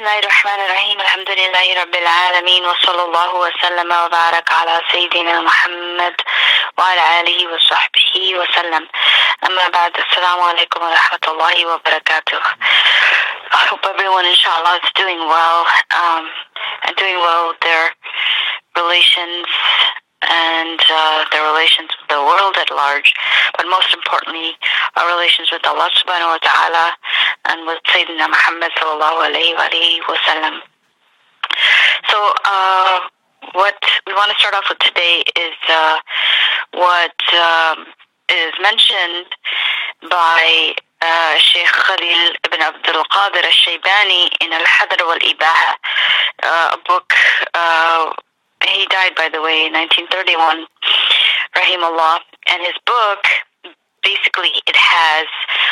الله الرحمن الرحيم الحمد لله رب العالمين وصلى الله وسلم وبارك على سيدنا محمد وعلى آله وصحبه وسلم. أما بعد, Assalamu alaikum wa rahmatullahi wa barakatuh. I hope everyone, inshallah, is doing well, and doing well with their relations and their relations with the world at large, but most importantly, our relations with Allah subhanahu wa ta'ala and with Sayyidina Muhammad sallallahu alayhi wa sallam. So what we want to start off with today is what is mentioned by Sheikh Khalil ibn Abdul Qadir al-Shaybani in Al-Hadr wal-Ibaha, a book. He died, by the way, in 1931, rahimahullah. And his book, basically, it has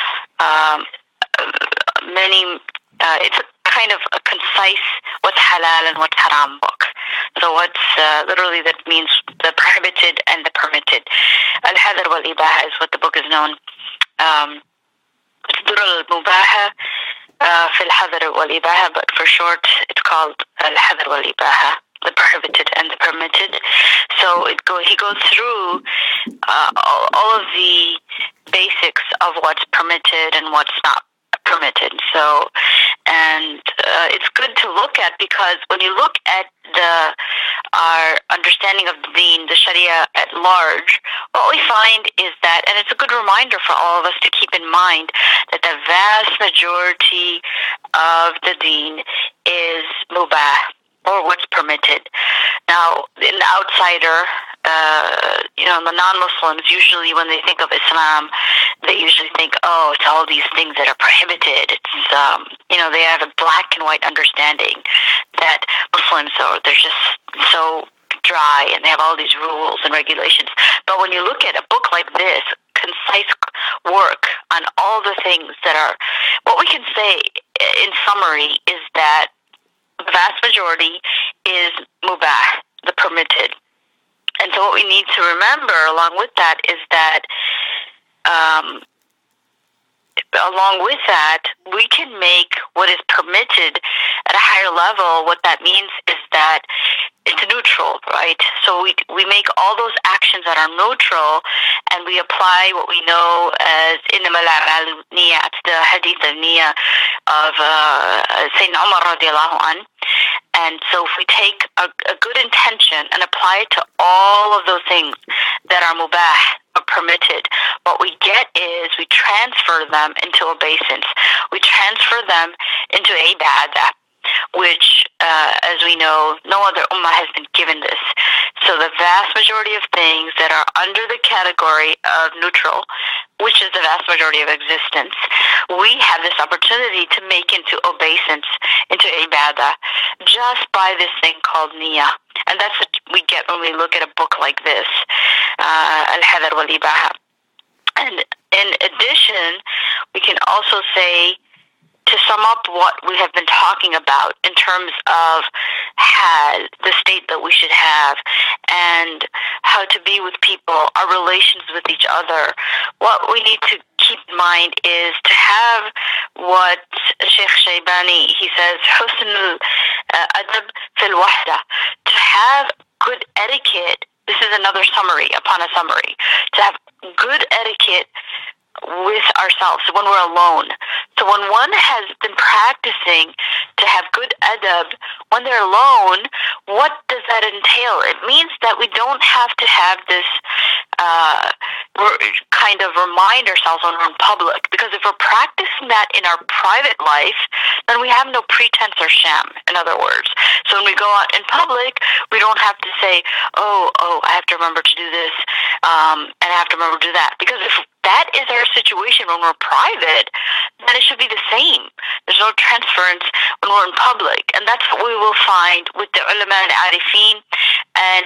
it's a kind of a concise what's halal and what's haram book. So what's literally that means the prohibited and the permitted. Al-Hadr wal-Ibaha is what the book is known. It's Durul al-Mubaha fi al-Hadr wal-Ibaha, but for short, it's called Al-Hadr wal-Ibaha, the prohibited and the permitted. So he goes through all of the basics of what's permitted and what's not permitted. So, and it's good to look at, because when you look at our understanding of the deen, the Sharia at large, what we find is that, and it's a good reminder for all of us to keep in mind, that the vast majority of the deen is mubah, or what's permitted. Now, an outsider, the non-Muslims, usually when they think of Islam, they usually think, oh, it's all these things that are prohibited. It's, they have a black and white understanding that Muslims they're just so dry and they have all these rules and regulations. But when you look at a book like this, concise work on all the things that are, what we can say in summary is that the vast majority is mubah, the permitted. And so what we need to remember along with that is that we can make what is permitted at a higher level. What that means is that it's neutral, right? So we make all those actions that are neutral, and we apply what we know as innamal a'malu niyyat, the hadith al-niyyah of Sayyidina Umar radiallahu anhu. And so if we take a good intention and apply it to all of those things that are mubah, or permitted, what we get is we transfer them into obeisance. We transfer them into ibadah, which, as we know, no other ummah has been given this. So the vast majority of things that are under the category of neutral, which is the vast majority of existence, we have this opportunity to make into obeisance, into ibadah, just by this thing called niyyah. And that's what we get when we look at a book like this, Al-Hadr wal-Ibaha. And in addition, we can also say, to sum up what we have been talking about in terms of the state that we should have, and how to be with people, our relations with each other, what we need to keep in mind is to have what Sheikh Shaybani, he says, husn al-adab fil wahda, to have good etiquette. This is another summary upon a summary. To have good etiquette with ourselves when we're alone. So when one has been practicing to have good adab when they're alone, what does that entail? It means that we don't have to have this kind of remind ourselves when we're in public, because if we're practicing that in our private life, then we have no pretense or sham, in other words. So when we go out in public, we don't have to say, oh, I have to remember to do this, and I have to remember to do that. Because if that is our situation when we're private, then it should be the same. There's no transference when we're in public. And that's what we will find with the ulama and arifin, and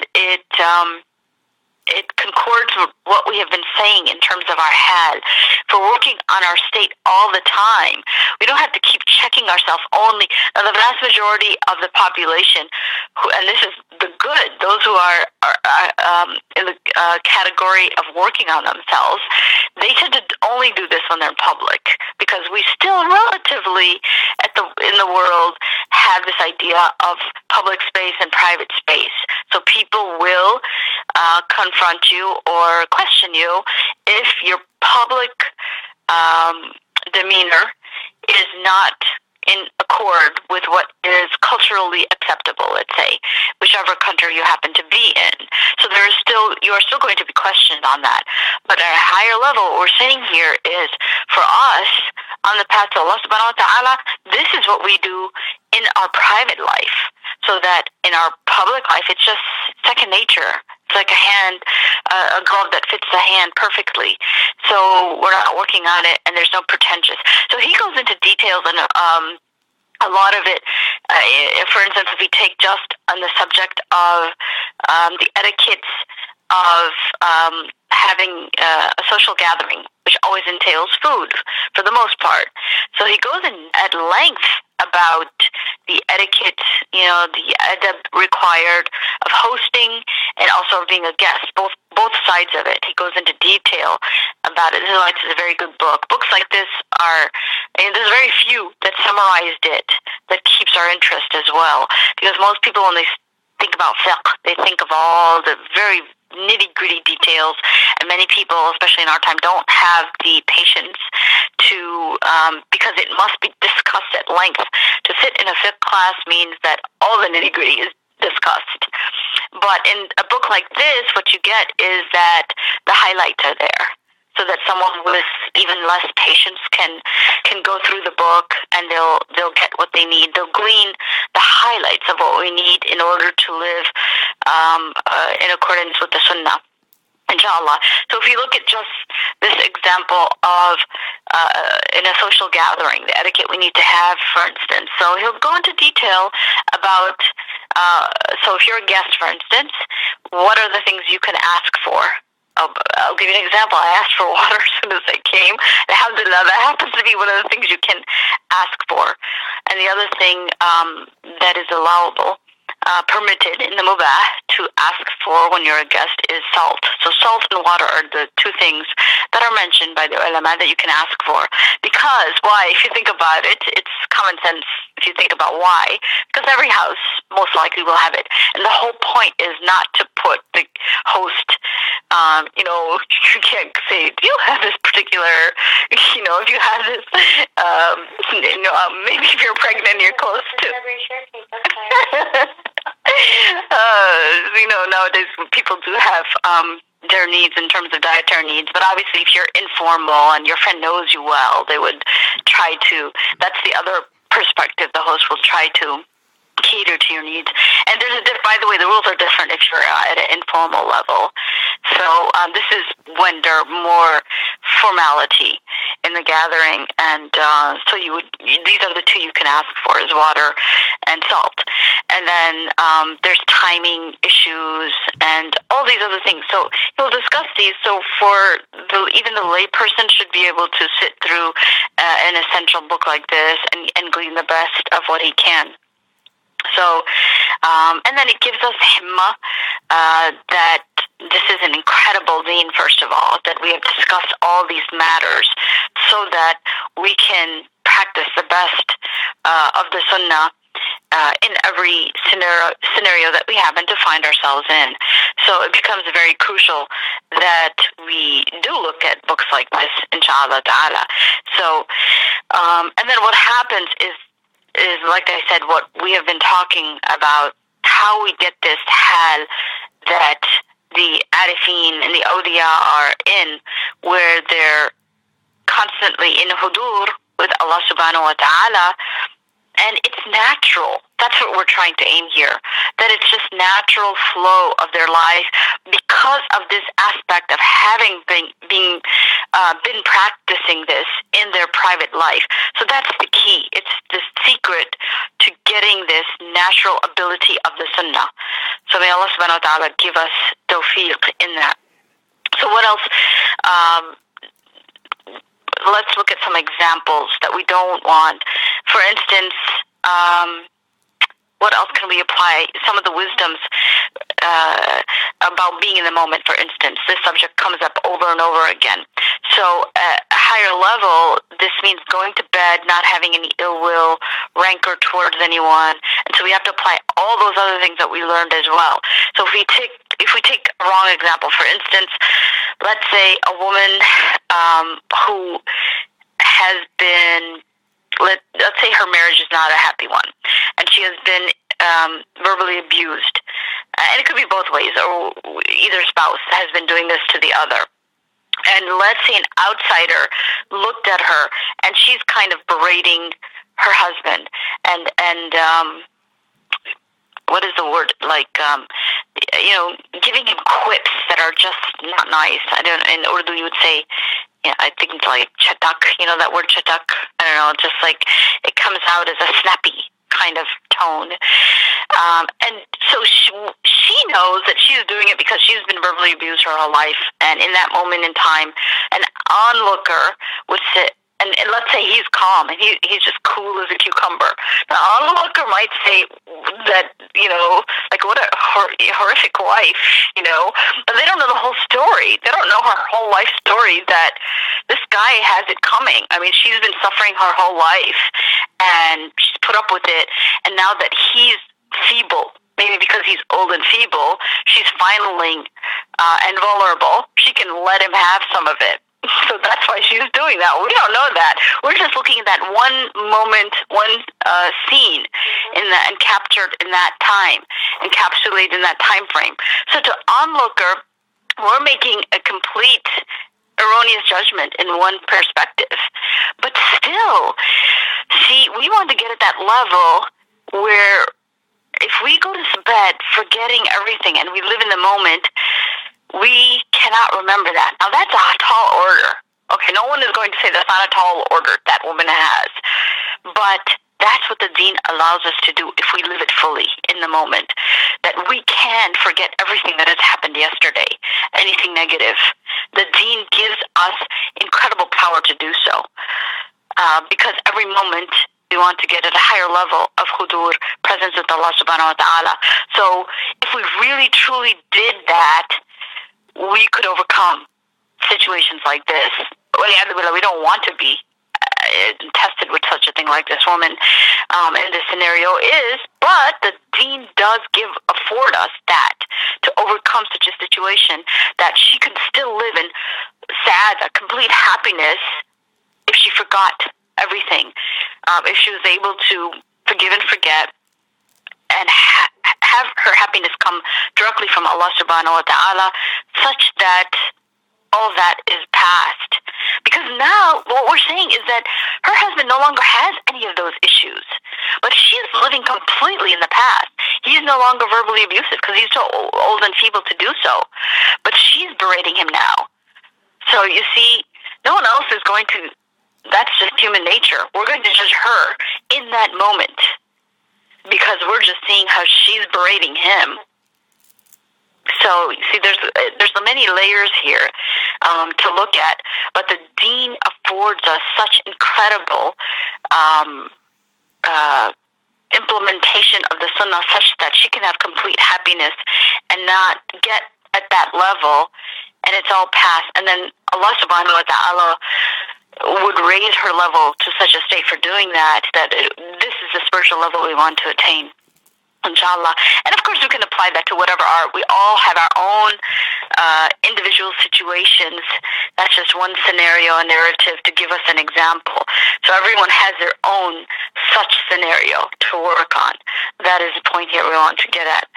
it concords with what we have been saying in terms of our hal. For working on our state all the time, we don't have to keep checking ourselves only. Now, the vast majority of the population, and this is the good, those who are in the category of working on themselves, they tend to only do this when they're in public, because we still relatively in the world have this idea of public space and private space. So people will confront you or question you if your public demeanor is not in accord with what is culturally acceptable, let's say, whichever country you happen to be in. So you are still going to be questioned on that. But at a higher level, what we're saying here is, for us, on the path to Allah subhanahu wa ta'ala, this is what we do in our private life. So that in our public life, it's just second nature. It's like a glove that fits the hand perfectly. So we're not working on it, and there's no pretentious. So he goes into details and a lot of it, for instance, if we take just on the subject of the etiquettes of having a social gathering, which always entails food for the most part. So he goes in at length about the etiquette, the adab required of hosting and also of being a guest, both sides of it. He goes into detail about it. This is why it's a very good book. Books like this there's very few that summarized it, that keeps our interest as well. Because most people, when they think about fiqh, they think of all the very nitty-gritty details, and many people, especially in our time, don't have the patience to, because it must be discussed at length. To sit in a fiqh class means that all the nitty-gritty is discussed. But in a book like this, what you get is that the highlights are there, so that someone with even less patience can go through the book, and they'll get what they need. They'll glean the highlights of what we need in order to live in accordance with the Sunnah, inshallah. So if you look at just this example of in a social gathering, the etiquette we need to have, for instance. So he'll go into detail about, so if you're a guest, for instance, what are the things you can ask for? I'll give you an example. I asked for water as soon as I came. Alhamdulillah, that happens to be one of the things you can ask for. And the other thing that is allowable, permitted in the mubah to ask for when you're a guest is salt. So salt and water are the two things that are mentioned by the ulama that you can ask for. Because, why? If you think about it, it's common sense if you think about why. Because every house most likely will have it. And the whole point is not to put the host, you can't say, do you have this particular, if you have this, maybe if you're pregnant, you're close to. Nowadays people do have their needs in terms of dietary needs, but obviously if you're informal and your friend knows you well, they would try to, that's the other perspective, the host will try to cater to your needs. And by the way, the rules are different if you're at an informal level. So this is when there are more formality in the gathering, and so these are the two you can ask for, is water and salt. And then there's timing issues and all these other things. So he'll discuss these. So even the lay person should be able to sit through an essential book like this and glean the best of what he can. So, and then it gives us himma that this is an incredible deen, first of all, that we have discussed all these matters so that we can practice the best of the sunnah in every scenario that we happen to find ourselves in. So it becomes very crucial that we do look at books like this, inshallah ta'ala. So, and then what happens is like I said, what we have been talking about, how we get this hal that the arifin and the awliya are in, where they're constantly in hudur with Allah subhanahu wa ta'ala, and it's natural. That's what we're trying to aim here, that it's just natural flow of their life because of this aspect of having been practicing this in their private life. So that's the key. It's the secret to getting this natural ability of the sunnah. So may Allah subhanahu wa ta'ala give us tawfiq in that. So what else? Let's look at some examples that we don't want. For instance, what else can we apply? Some of the wisdoms about being in the moment, for instance. This subject comes up over and over again. So at a higher level, this means going to bed, not having any ill will rancor towards anyone. And so we have to apply all those other things that we learned as well. So if we take a wrong example, for instance, let's say a woman who has been, let's say her marriage is not a happy one, and she has been verbally abused. And it could be both ways, or either spouse has been doing this to the other. And let's say an outsider looked at her, and she's kind of berating her husband, and what is the word, like, giving him quips that are just not nice. I don't, in Urdu you would say, I think it's like chatak, that word chatak. I don't know, just like it comes out as a snappy kind of tone. And so she knows that she's doing it because she's been verbally abused her whole life. And in that moment in time, an onlooker would sit, and let's say he's calm and he's just cool as a cucumber. The onlooker might say that, like, what a horrific wife, but they don't know the whole story. They don't know her whole life story, that this guy has it coming. I mean, she's been suffering her whole life and she's put up with it. And now that he's feeble, maybe because he's old and feeble, she's finally and vulnerable, she can let him have some of it. So that's why she's doing that. We don't know that. We're just looking at that one moment, one scene and captured in that time, encapsulated in that time frame. So to onlooker, we're making a complete erroneous judgment in one perspective. But still, see, we want to get at that level where if we go to bed forgetting everything and we live in the moment, we cannot remember that. Now, that's a tall order. Okay, no one is going to say that's not a tall order that woman has. But that's what the deen allows us to do if we live it fully in the moment. That we can forget everything that has happened yesterday, anything negative. The deen gives us incredible power to do so. Because every moment we want to get at a higher level of hudur, presence with Allah subhanahu wa ta'ala. So if we really truly did that, we could overcome situations like this. We don't want to be tested with such a thing like this woman in this scenario is, but the deen does afford us that to overcome such a situation, that she can still live in a complete happiness if she forgot everything, if she was able to forgive and forget and have her happiness come directly from Allah subhanahu wa ta'ala, such that all that is past. Because now what we're saying is that her husband no longer has any of those issues, but she's living completely in the past. He's no longer verbally abusive because he's too old and feeble to do so, but she's berating him now. So you see, no one else is going to, that's just human nature. We're going to judge her in that moment, because we're just seeing how she's berating him. So, you see, there's so many layers here to look at, but the deen affords us such incredible implementation of the sunnah, such that she can have complete happiness and not get at that level, and it's all past. And then Allah subhanahu wa ta'ala would raise her level to such a state for doing that, this is the spiritual level we want to attain, inshallah. And of course we can apply that to whatever we all have our own individual situations. That's just one scenario, a narrative to give us an example. So everyone has their own such scenario to work on. That is the point here we want to get at.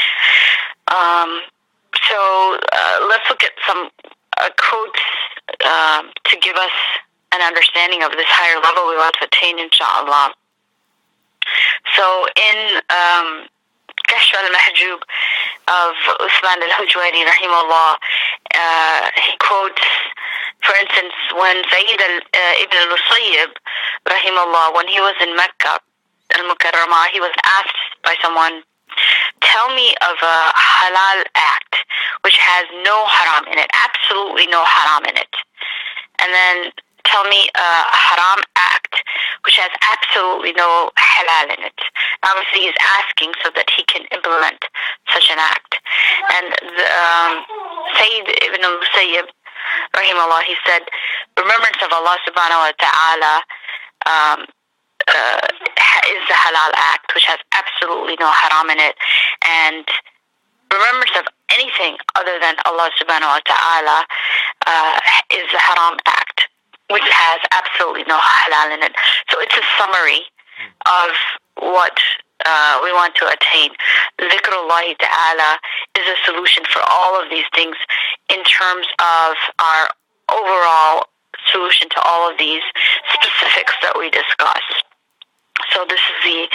So let's look at some quotes to give us an understanding of this higher level we want to attain, inshallah. So in Kashf al-Mahjub of Uthman al-Hujwari rahimahullah, he quotes, for instance, when Sayyid ibn al-Musayyib rahimahullah, when he was in Mecca al-Mukarramah, he was asked by someone, tell me of a halal act which has no haram in it, absolutely no haram in it. And then tell me a haram act which has absolutely no halal in it. Obviously he's asking so that he can implement such an act. And Sayyid ibn al-Musayyib rahimahullah, he said, remembrance of Allah subhanahu wa ta'ala is halal act, which has absolutely no haram in it, and remembrance of anything other than Allah subhanahu wa ta'ala is a haram act, which has absolutely no halal in it. So it's a summary of what we want to attain. Dhikrullah ta'ala is a solution for all of these things in terms of our overall solution to all of these specifics that we discuss. So this is the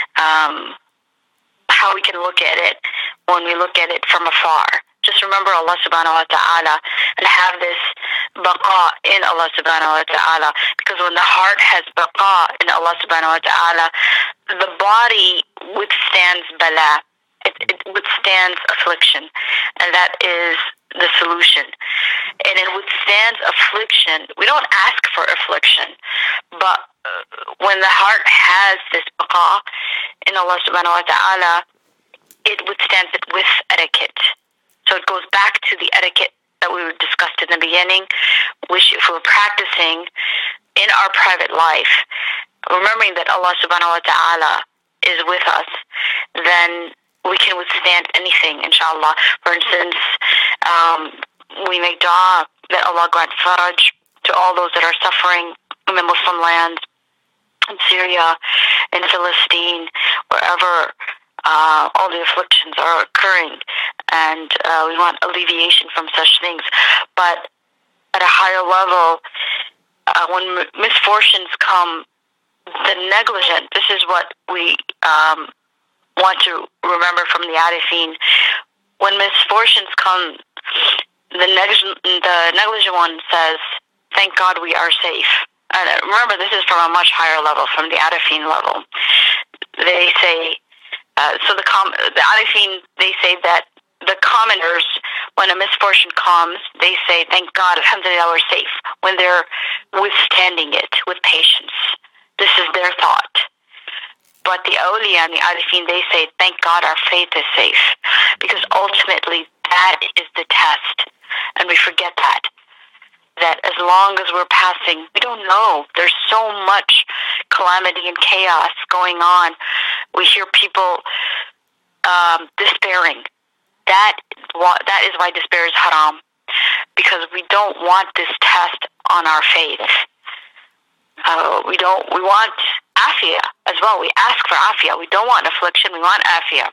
how we can look at it when we look at it from afar. Just remember Allah subhanahu wa ta'ala and have this baqa in Allah subhanahu wa ta'ala, because when the heart has baqa in Allah subhanahu wa ta'ala, the body withstands bala. It withstands affliction, and that is the solution. And it withstands affliction. We don't ask for affliction, but when the heart has this baqa in Allah subhanahu wa ta'ala, it withstands it with etiquette. So it goes back to the etiquette that we discussed in the beginning, which if we're practicing in our private life, remembering that Allah subhanahu wa ta'ala is with us, then we can withstand anything, inshallah. For instance, we make dua that Allah grant faraj to all those that are suffering in the Muslim lands, in Syria, in Palestine, wherever all the afflictions are occurring, and we want alleviation from such things. But at a higher level, when misfortunes come, the negligent, this is what we want to remember from the Arifin. When misfortunes come, the negligent one says, thank God we are safe. And remember, this is from a much higher level, from the Arifin level. They say, so the Arifin, they say that the commoners, when a misfortune comes, they say, thank God, alhamdulillah, we're safe, when they're withstanding it with patience. This is their thought. But the awliya and the arifin, they say, thank God our faith is safe. Because ultimately, that is the test. And we forget that. That as long as we're passing, we don't know. There's so much calamity and chaos going on. We hear people despairing. That is why despair is haram. Because we don't want this test on our faith. We want afiyah as well. We ask for afiyah. We don't want affliction. We want afiyah.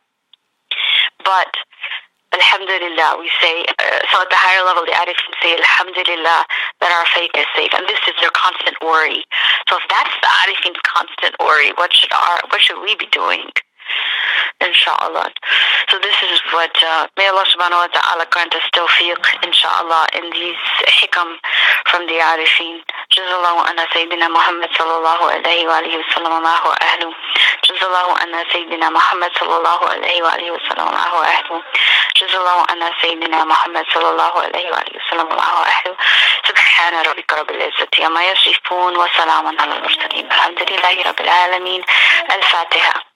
But alhamdulillah, we say, so at the higher level, the arifin say, alhamdulillah, that our faith is safe. And this is their constant worry. So if that's the arifin's constant worry, what should we be doing? Inshallah. So this is what, may Allah subhanahu wa ta'ala grant us tawfiq, inshallah, in these hikam from the arifin. Jazallahu anna Sayyidina Muhammad sallallahu alayhi wa alihi wa sallam Allahu ahlu. Jazallahu anna Sayyidina Muhammad sallallahu alayhi wa alihi wa sallam Allahu ahlu. Jazallahu anna Sayyidina Muhammad sallallahu alayhi wa alihi wa sallam Allahu ahlu. Subhana rabbika rabbil izzati amma yasifun wa salamun ala al-mursalin. Alhamdulillahi rabbil alamin. Al-Fatiha.